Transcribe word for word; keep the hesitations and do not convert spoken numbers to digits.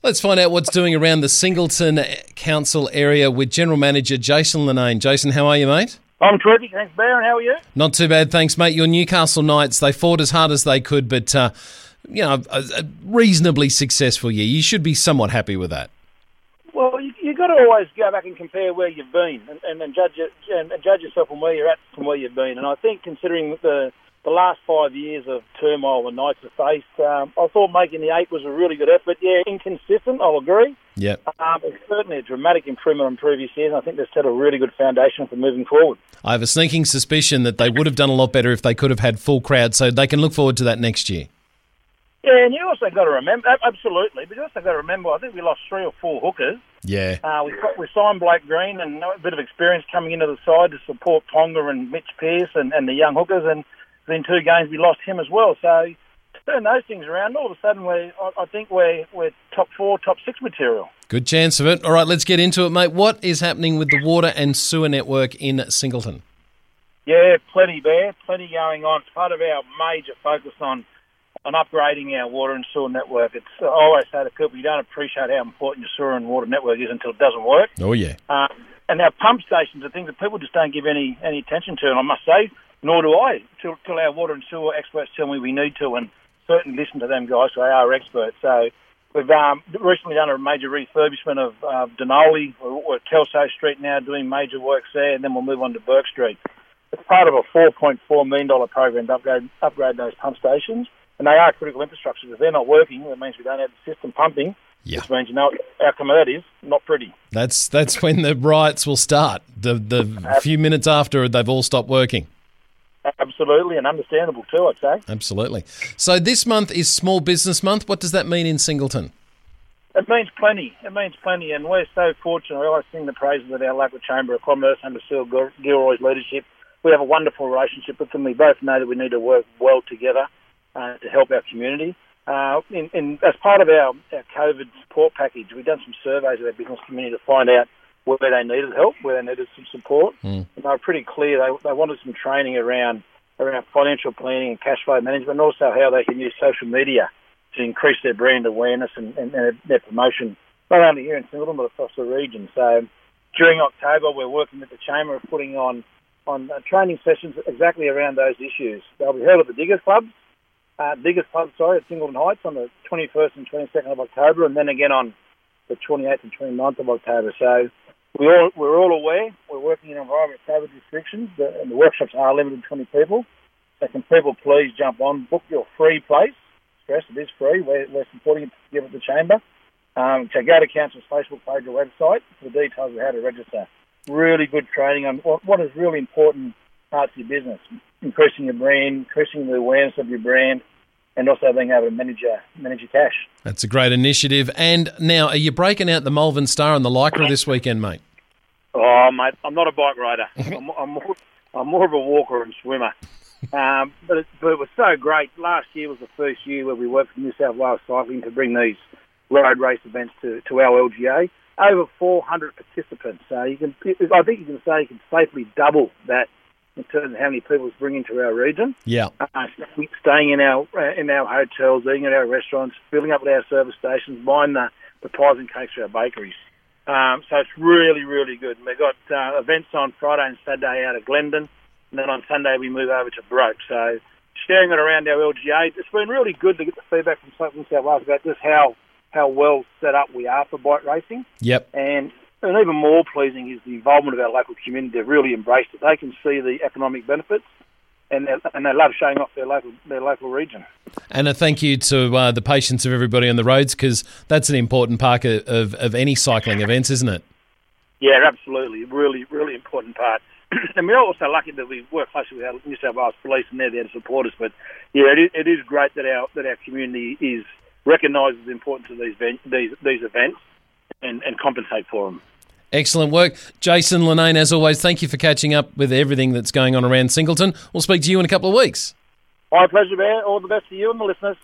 Let's find out what's doing around the Singleton Council area with General Manager Jason Linnane. Jason, how are you, mate? I'm terrific. Thanks, Baron. How are you? Not too bad, thanks, mate. Your Newcastle Knights, they fought as hard as they could, but, uh, you know, a, a reasonably successful year. You should be somewhat happy with that. Well, you, you've got to always go back and compare where you've been and, and, and, judge it, and, and judge yourself on where you're at from where you've been. And I think considering the the last five years of turmoil the Knights have faced, um, I thought making the eight was a really good effort. Yeah, inconsistent, I'll agree. Yeah. Um, it's certainly a dramatic improvement on previous years, and I think they've set a really good foundation for moving forward. I have a sneaking suspicion that they would have done a lot better if they could have had full crowds, so they can look forward to that next year. Yeah, and you also got to remember, absolutely, but you also got to remember, I think we lost three or four hookers. Yeah. Uh, we, we signed Blake Green and a bit of experience coming into the side to support Ponga and Mitch Pearce and, and the young hookers, and in two games we lost him as well. So to turn those things around, all of a sudden we're, I, I think we're, we're top four, top six material. Good chance of it. All right, let's get into it, mate. What is happening with the water and sewer network in Singleton? Yeah, plenty there, plenty going on. It's part of our major focus on on upgrading our water and sewer network. It's I always say to people, you don't appreciate how important your sewer and water network is until it doesn't work. Oh, yeah. Uh, and our pump stations are things that people just don't give any, any attention to, and I must say, nor do I, till, till our water and sewer experts tell me we need to, and certainly listen to them guys, so they are experts. So we've um, recently done a major refurbishment of uh, Denali. We're, we're at Kelso Street now doing major works there, and then we'll move on to Burke Street. It's part of a four point four million dollars program to upgrade, upgrade those pump stations, and they are critical infrastructure. If they're not working, that means we don't have the system pumping, yeah. which means, you know, our community is not pretty. That's that's when the riots will start, the, the few minutes after they've all stopped working. Absolutely, and understandable too, I'd say. Absolutely. So this month is Small Business Month. What does that mean in Singleton? It means plenty. It means plenty, and we're so fortunate. I always sing the praises of our local Chamber of Commerce under Sue Gilroy's leadership. We have a wonderful relationship with them. We both know that we need to work well together uh, to help our community. Uh, in, in, as part of our, our COVID support package, we've done some surveys of our business community to find out where they needed help, where they needed some support. Mm. And they were pretty clear. They, they wanted some training around around financial planning and cash flow management, and also how they can use social media to increase their brand awareness and, and, and their promotion, not only here in Singleton, but across the region. So during October, we're working with the Chamber of putting on, on uh, training sessions exactly around those issues. They'll be held at the Diggers Club, uh, Diggers Club, sorry, at Singleton Heights on the twenty-first and twenty-second of October, and then again on the twenty-eighth and twenty-ninth of October. So we all, we're all aware we're working in environment COVID restrictions, the, and the workshops are limited to twenty people. So can people please jump on, book your free place. Stress, it is free. We're, we're supporting it together with the Chamber. Um, so go to Council's Facebook page or website for the details of how to register. Really good training on what, what is really important parts of your business, increasing your brand, increasing the awareness of your brand, and also being able to manage your, manage your cash. That's a great initiative. And now, are you breaking out the Malvern Star and the Lycra this weekend, mate? Oh, mate, I'm not a bike rider. I'm, I'm, more, I'm more of a walker and swimmer. Um, but, it, but it was so great. Last year was the first year where we worked with New South Wales Cycling to bring these road race events to, to our L G A. Over four hundred participants. So you can, I think you can say you can safely double that in terms of how many people it's bringing to our region. Yeah. Uh, staying in our uh, in our hotels, eating at our restaurants, filling up at our service stations, buying the, the pies and cakes for our bakeries. Um, so it's really, really good. And we've got uh, events on Friday and Saturday out of Glendon, and then on Sunday we move over to Broke. So sharing it around our L G A, it's been really good to get the feedback from New South Wales about just how, how well set up we are for bike racing. Yep. And And even more pleasing is the involvement of our local community. They've really embraced it. They can see the economic benefits, and they, and they love showing off their local their local region. And a thank you to uh, the patience of everybody on the roads, because that's an important part of, of, of any cycling events, isn't it? Yeah, absolutely. Really, really important part. And we're also lucky that we work closely with our New South Wales Police, and they're there to support us. But yeah, it is, it is great that our that our community is recognises the importance of these these these events and, and compensate for them. Excellent work. Jason Linnane, as always, thank you for catching up with everything that's going on around Singleton. We'll speak to you in a couple of weeks. My pleasure, Bear. All the best to you and the listeners.